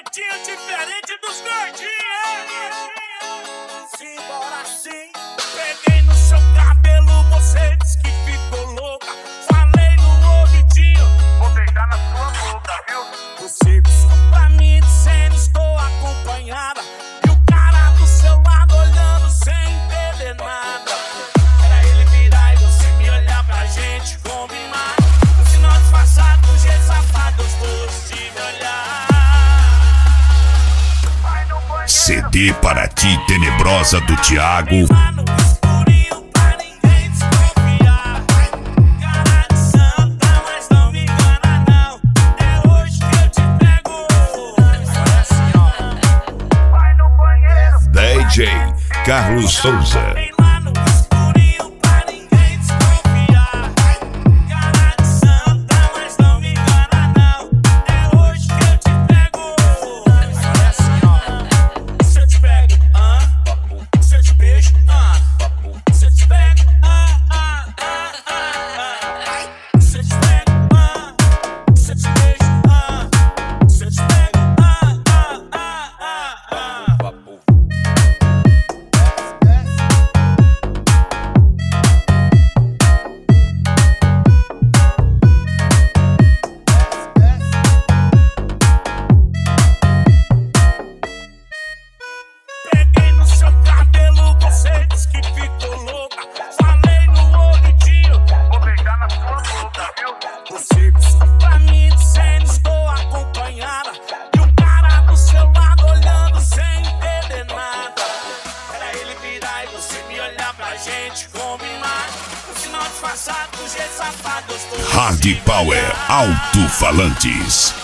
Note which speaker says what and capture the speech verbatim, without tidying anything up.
Speaker 1: jeitinho diferente dos gordinhos. Simbora sim. Peguei no seu cabelo, você disse que ficou louca. Falei no ouvidinho, vou beijar na sua boca, viu? Você piscou pra mim dizendo estou acompanhada. E o cara do seu lado olhando sem entender nada. Era ele virar e você me olhar pra gente combinar. No final disfarçado, do jeito safado, gostoso de me olhar.
Speaker 2: C D para ti, Tenebrosa do Thiago. D J Carlos Souza. Hard Power Alto-Falantes.